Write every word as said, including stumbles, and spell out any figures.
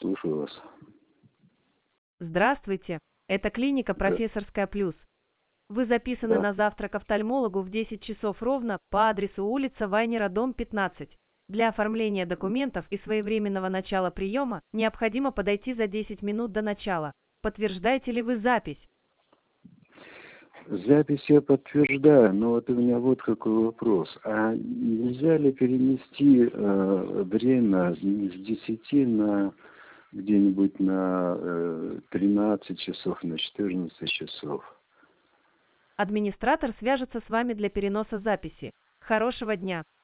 слушаю вас. Здравствуйте, это клиника Да, «Профессорская плюс». Вы записаны да. на завтрак к офтальмологу в десять часов ровно по адресу улица Вайнера, дом пятнадцать. Для оформления документов и своевременного начала приема необходимо подойти за десять минут до начала. Подтверждаете ли вы запись? Запись я подтверждаю, но вот у меня вот какой вопрос. А нельзя ли перенести э, время с десяти на где-нибудь на э, тринадцать часов, на четырнадцать часов? Администратор свяжется с вами для переноса записи. Хорошего дня!